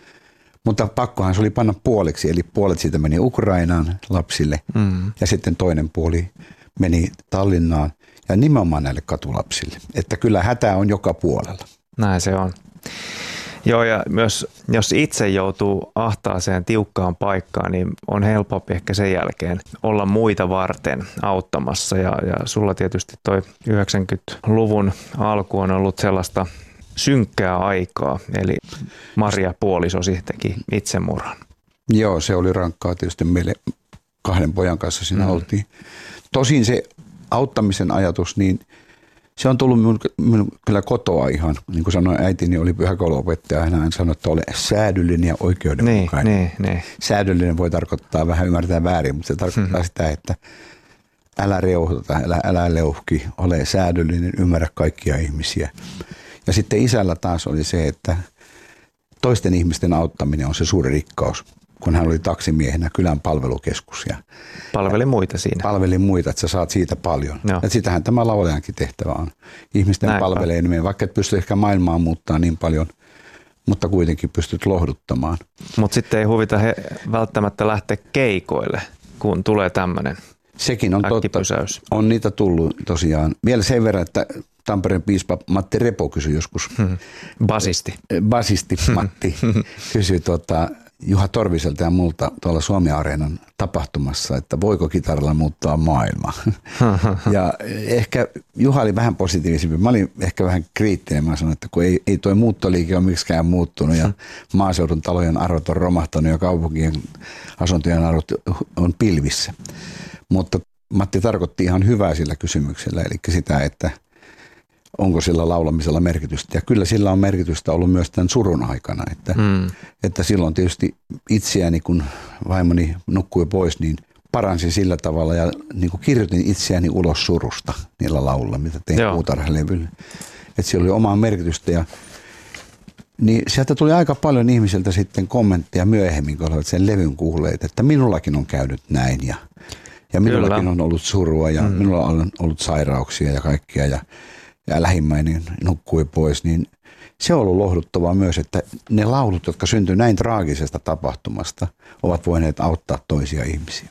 Mutta pakkohan se oli panna puoliksi, eli puolet siitä meni Ukrainaan lapsille mm. ja sitten toinen puoli meni Tallinnaan ja nimenomaan näille katulapsille. Että kyllä hätää on joka puolella. Näin se on. Joo, ja myös jos itse joutuu ahtaaseen tiukkaan paikkaan, niin on helpompi ehkä sen jälkeen olla muita varten auttamassa. Ja, ja sulla tietysti toi yhdeksänkymmentäluvun alku on ollut sellaista synkkää aikaa, eli Maria puolisosi teki itsemurhan. Joo, se oli rankkaa tietysti meille kahden pojan kanssa siinä mm. oltiin. Tosin se auttamisen ajatus, niin se on tullut minun, minun kyllä kotoa ihan, niin kuin sanoin äitini oli pyhäkouluopettaja, hän sanoi, että ole säädyllinen ja oikeudenmukainen. Niin, niin, niin. Säädyllinen voi tarkoittaa vähän ymmärtää väärin, mutta se tarkoittaa mm. sitä, että älä reuhota, älä, älä leuhki, ole säädyllinen, ymmärrä kaikkia ihmisiä. Ja sitten isällä taas oli se, että toisten ihmisten auttaminen on se suuri rikkaus, kun hän oli taksimiehenä kylän palvelukeskus. Ja palveli muita siinä. Palveli muita, että sä saat siitä paljon. No. Ja sitähän tämä laulajankin tehtävä on. Ihmisten Näinpä. palveleminen, vaikka et pysty ehkä maailmaa muuttaa niin paljon, mutta kuitenkin pystyt lohduttamaan. Mutta sitten ei huvita he välttämättä lähteä keikoille, kun tulee tämmöinen Sekin on totta. On niitä tullut tosiaan. Vielä sen verran, että Tampereen piispa Matti Repo kysyi joskus. Hmm. Basisti. Basisti Matti kysyi tuota, Juha Torviselta ja multa tuolla Suomi-areenan tapahtumassa, että voiko kitaralla muuttaa maailmaa. Ja ehkä Juha oli vähän positiivisempi. Mä olin ehkä vähän kriittinen. Mä sanoin, että kun ei, ei toi muuttoliike ole miksikään muuttunut ja maaseudun talojen arvot on romahtanut ja kaupunkien asuntojen arvot on pilvissä. Mutta Matti tarkoitti ihan hyvää sillä kysymyksellä, eli sitä, että onko sillä laulamisella merkitystä. Ja kyllä sillä on merkitystä ollut myös tämän surun aikana, että, mm. että silloin tietysti itseäni, kun vaimoni nukkui pois, niin paransin sillä tavalla ja niin kuin kirjoitin itseäni ulos surusta niillä lauluilla, mitä tein puutarhalevyllä. Että sillä oli omaa merkitystä ja niin sieltä tuli aika paljon ihmisiltä sitten kommentteja myöhemmin, kun olivat sen levyn kuulleet, että minullakin on käynyt näin ja Ja minullakin Kyllä. on ollut surua ja mm. minulla on ollut sairauksia ja kaikkia ja, ja lähimmäinen nukkui pois, niin se on ollut lohduttavaa myös, että ne laulut, jotka syntyivät näin traagisesta tapahtumasta, ovat voineet auttaa toisia ihmisiä.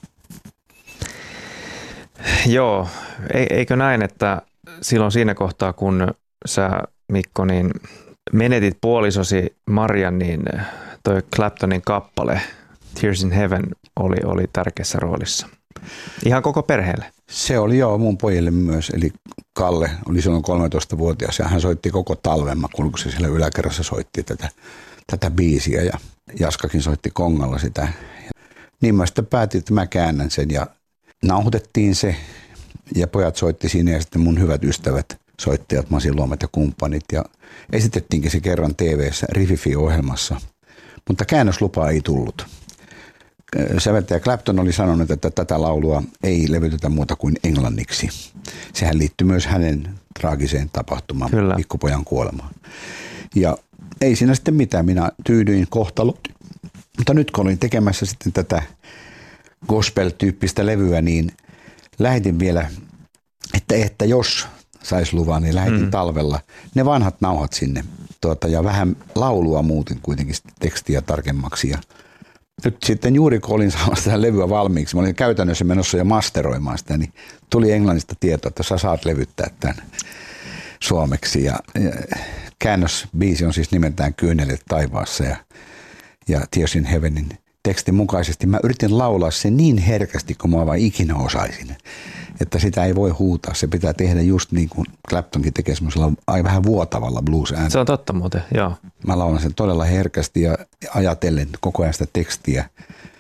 Joo, eikö näin, että silloin siinä kohtaa, kun sä Mikko, niin menetit puolisosi Marian, niin toi Claptonin kappale Tears in Heaven oli, oli tärkeässä roolissa. Ihan koko perheelle. Se oli joo mun pojille myös, eli Kalle oli silloin kolmetoistavuotias ja hän soitti koko talven, mä kuulin, kun se siellä yläkerrassa soitti tätä, tätä biisiä ja Jaskakin soitti kongalla sitä. Niin mä sitten päätin, että mä käännän sen ja nauhoitettiin se ja pojat soitti siinä ja sitten mun hyvät ystävät, soittajat, Masi Luomet ja kumppanit ja esitettiinkin se kerran T V:ssä Rififi-ohjelmassa, mutta käännöslupaa ei tullut. Säveltäjä Clapton oli sanonut, että tätä laulua ei levytetä muuta kuin englanniksi. Sehän liittyy myös hänen traagiseen tapahtumaan, Kyllä. pikkupojan kuolemaan. Ja ei siinä sitten mitään, minä tyydyin kohtaloon. Mutta nyt kun olin tekemässä sitten tätä gospel-tyyppistä levyä, niin lähetin vielä, että, että jos saisi luvan, niin lähetin mm. talvella ne vanhat nauhat sinne. Tuota, ja vähän laulua muutin kuitenkin tekstiä tarkemmaksi. Ja nyt sitten juuri kun olin saamassa tähän levyä valmiiksi, mä olin käytännössä menossa jo masteroimaan sitä, niin tuli englannista tietoa, että sä saat levyttää tämän suomeksi. Ja, ja käännösbiisi on siis nimeltään Kyynelet taivaassa ja, ja Tears in Heavenin tekstin mukaisesti. Mä yritin laulaa sen niin herkästi, kuin mä vain ikinä osaisin, että sitä ei voi huutaa. Se pitää tehdä just niin kuin Claptonkin tekee semmoisella ai vähän vuotavalla blues-äänellä. Se on totta muuten, joo. Mä laulan sen todella herkästi ja ajatellen koko ajan sitä tekstiä.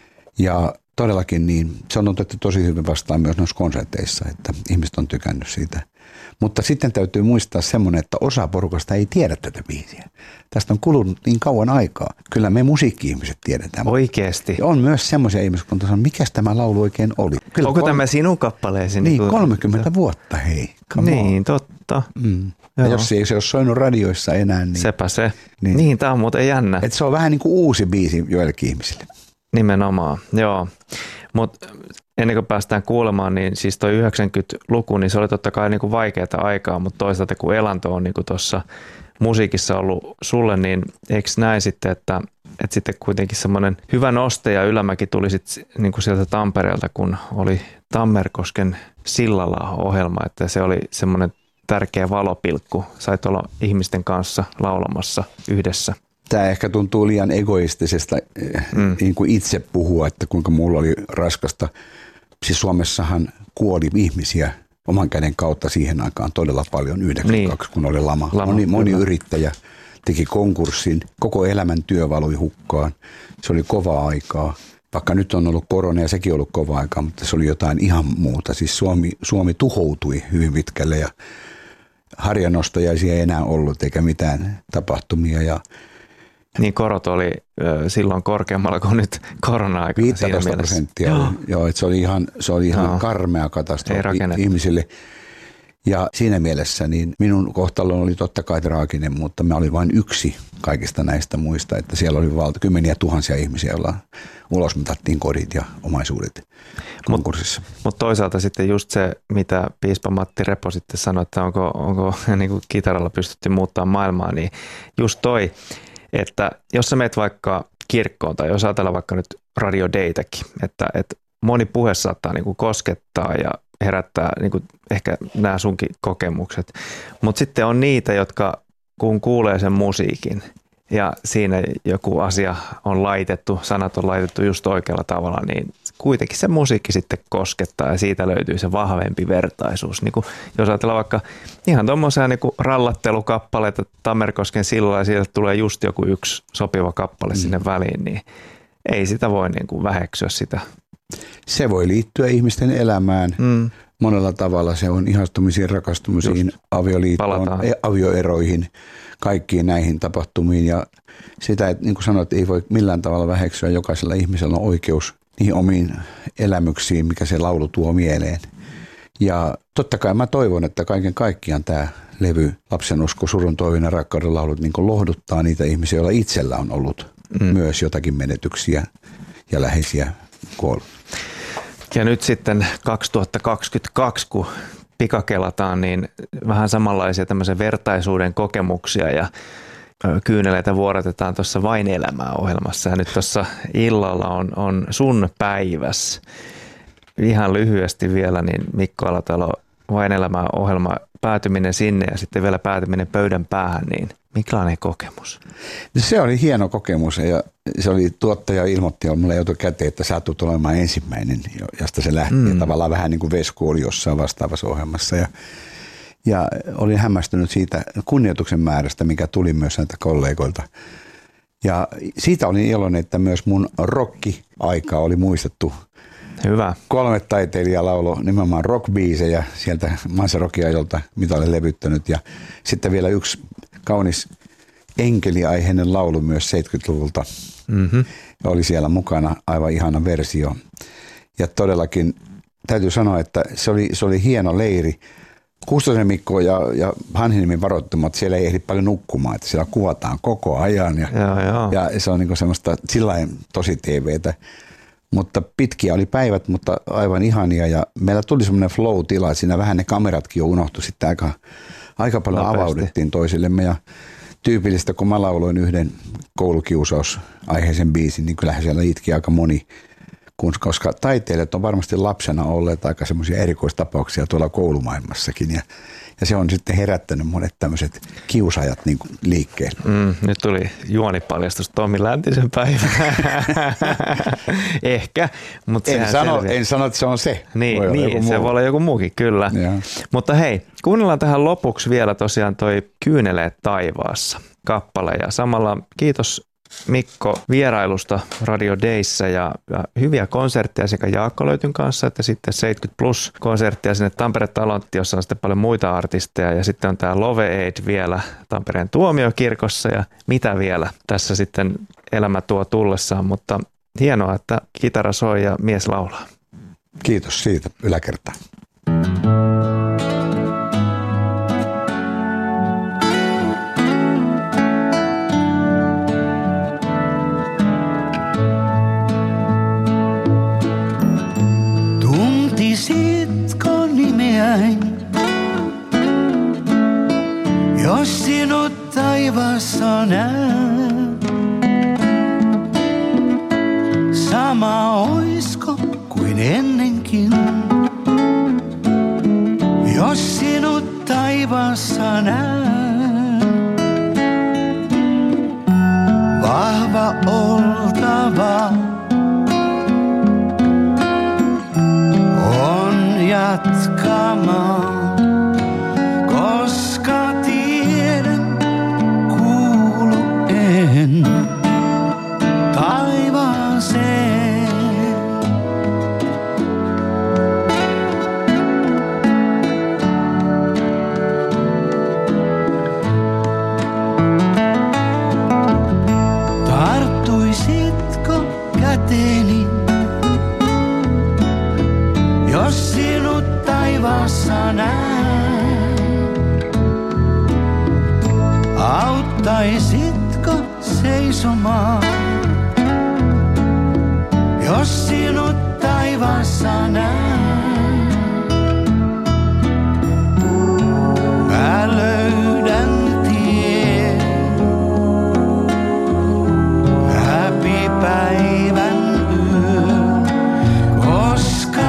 Ja todellakin niin, se on otettu tosi hyvin vastaan myös noissa konserteissa, että ihmiset on tykännyt siitä. Mutta sitten täytyy muistaa semmoinen, että osa porukasta ei tiedä tätä biisiä. Tästä on kulunut niin kauan aikaa. Kyllä me musiikki-ihmiset tiedetään. Oikeasti. Ja on myös semmoisia ihmisiä, kun sanoo, mikä tämä laulu oikein oli. Kyllä Onko kol- tämä sinun kappaleesi? Niin, kolmekymmentä vuotta, hei. Come niin, on. totta. Mm. Ja jos ei se ole soinut radioissa enää, niin... Sepä se. Niin, niin tämä on muuten jännä. Että se on vähän niin kuin uusi biisi joillekin ihmisille. Nimenomaan, joo. Mutta ennen kuin päästään kuulemaan, niin siis toi yhdeksänkymmentäluku, niin se oli totta kai niin kuin vaikeaa aikaa, mutta toisaalta kun elanto on niin kuin tuossa musiikissa ollut sulle, niin eikö näin sitten, että, että sitten kuitenkin semmoinen hyvä noste ja ylämäki tuli sitten niin kuin sieltä Tampereelta, kun oli Tammerkosken sillalla ohjelma, että se oli semmoinen tärkeä valopilkku. Sait olla ihmisten kanssa laulamassa yhdessä. Tämä ehkä tuntuu liian egoistisesta mm. niin kuin itse puhua, että kuinka mulla oli raskasta. Siis Suomessahan kuoli ihmisiä oman käden kautta siihen aikaan todella paljon yhdeksänkymmentäkaksi, niin. kun oli lama. lama moni, moni yrittäjä teki konkurssin, koko elämän työ valui hukkaan. Se oli kovaa aikaa. Vaikka nyt on ollut korona ja sekin on ollut kovaa aikaa, mutta se oli jotain ihan muuta. Siis Suomi, Suomi tuhoutui hyvin pitkälle ja harjanostojaisia ei enää ollut eikä mitään tapahtumia ja niin korot oli ö, silloin korkeammalla kuin nyt korona-aikana. viisitoista prosenttia oli. Joo, että se oli ihan, se oli ihan no. karmea katastrofi ihmisille. Ja siinä mielessä niin minun kohtaloni oli totta kai traaginen, mutta mä olin vain yksi kaikista näistä muista. Että siellä oli valta, kymmeniä tuhansia ihmisiä, joilla ulosmitattiin kodit ja omaisuudet konkurssissa. Mutta mut toisaalta sitten just se, mitä piispa Matti Repo sitten sanoi, että onko, onko niin kuin kitaralla pystytty muuttaa maailmaa, niin just toi, että jos sä meet vaikka kirkkoon tai jos ajatellaan vaikka nyt Radio Daytäkin, että, että moni puhe saattaa niin kuin koskettaa ja herättää niin kuin ehkä nämä sunkin kokemukset, mutta sitten on niitä, jotka kun kuulee sen musiikin ja siinä joku asia on laitettu, sanat on laitettu just oikealla tavalla, niin kuitenkin se musiikki sitten koskettaa ja siitä löytyy se vahvempi vertaisuus. Niin kuin jos ajatellaan vaikka ihan tuommoisia niin kuin rallattelukappaleita Tammerkosken sillalla ja sieltä tulee just joku yksi sopiva kappale mm. sinne väliin, niin ei sitä voi niin kuin väheksyä sitä. Se voi liittyä ihmisten elämään mm. monella tavalla. Se on ihastumisiin, rakastumisiin, just. avioliittoon, Palataan. avioeroihin, kaikkiin näihin tapahtumiin. Ja sitä, että niin kuin sanoit, ei voi millään tavalla väheksyä. Jokaisella ihmisellä on oikeus niihin omiin elämyksiin, mikä se laulu tuo mieleen. Ja totta kai mä toivon, että kaiken kaikkiaan tämä levy Lapsen usko, surun toivon ja rakkauden laulut niin lohduttaa niitä ihmisiä, joilla itsellä on ollut mm. myös jotakin menetyksiä ja läheisiä kuollut. Ja nyt sitten kaksituhattakaksikymmentäkaksi, kun pikakelataan, niin vähän samanlaisia tämmöisen vertaisuuden kokemuksia ja kyyneleitä vuodatetaan tuossa Vain elämää -ohjelmassa. Ja nyt tuossa illalla on, on sun päiväs. Ihan lyhyesti vielä, niin Mikko Alatalo, Vain elämä -ohjelma päätyminen sinne ja sitten vielä päätyminen pöydän päähän, niin millainen kokemus? Se oli hieno kokemus ja se oli tuottaja ilmoitti mulle etukäteen, että sä tulet olemaan ensimmäinen, josta se lähti. Mm. Tavallaan vähän niin kuin Vesku oli jossain vastaavassa ohjelmassa ja, ja olin hämmästynyt siitä kunnioituksen määrästä, mikä tuli myös näiltä kollegoilta. Ja siitä olin iloinen, että myös mun rokki-aika oli muistettu. Hyvä. Kolme taiteilijaa laulo nimenomaan rockbiisejä sieltä Mansa-Rock-ajalta, mitä olen levyttänyt. Ja sitten vielä yksi kaunis enkeliaiheinen laulu myös seitsemänkymmentäluvulta. Mm-hmm. Oli siellä mukana, aivan ihana versio. Ja todellakin täytyy sanoa, että se oli, se oli hieno leiri. Kustosen Mikko ja, ja Hanhinimin varoittumat, siellä ei ehdi paljon nukkumaan, että siellä kuvataan koko ajan. Ja, joo, joo. ja se on niin semmoista sillain tosi T V:tä. Mutta pitkiä oli päivät, mutta aivan ihania ja meillä tuli semmoinen flow-tila, että siinä vähän ne kameratkin jo unohtui sitten aika, aika paljon nopeasti. Avauduttiin toisillemme ja tyypillistä, kun mä lauloin yhden koulukiusaus-aiheisen biisin, niin kyllähän siellä itki aika moni, koska taiteilijat on varmasti lapsena olleet aika semmoisia erikoistapauksia tuolla koulumaailmassakin ja Ja se on sitten herättänyt monet tämmöiset kiusaajat niin kuin liikkeelle. Mm, nyt tuli juonipaljastus Tommi Läntisen päivä. Ehkä. Mutta en, sano, en sano, että se on se. Niin, voi niin se voi olla joku muukin, kyllä. Ja. Mutta hei, kuunnellaan tähän lopuksi vielä tosiaan toi Kyyneleet taivaassa kappale. Ja samalla kiitos Mikko vierailusta Radio Dayssä ja, ja hyviä konsertteja sekä Jaakko Löytyn kanssa että sitten seitsemänkymmentä plus konsertteja sinne Tampereen Talentti, jossa on sitten paljon muita artisteja ja sitten on tämä Love Aid vielä Tampereen Tuomiokirkossa ja mitä vielä tässä sitten elämä tuo tullessaan, mutta hienoa, että kitara soi ja mies laulaa. Kiitos siitä yläkertaan. Tuntisitko nimeäni, jos sinut taivaassa näen? Sama oisko kuin ennenkin, jos sinut taivaassa näen. Vahva oltava jatkamaan, koska tiedän, kuulu en taivaaseen. Tarttuisitko käteeni, jos sinut taivaassa näen? Auttaisitko seisomaan, jos sinut taivaassa näen? Mä löydän tien läpi päivän yön, koska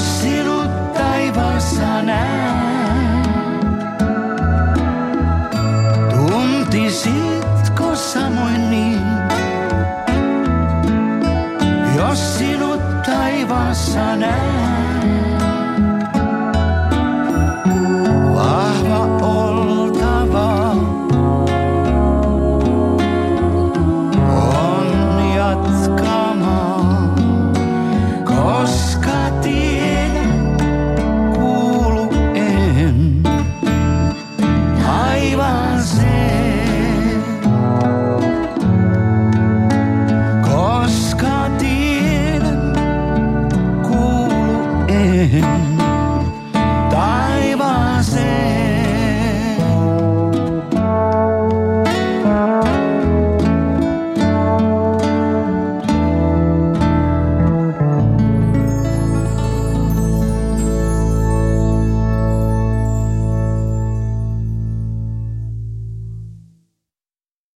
sinut taivaassa näen.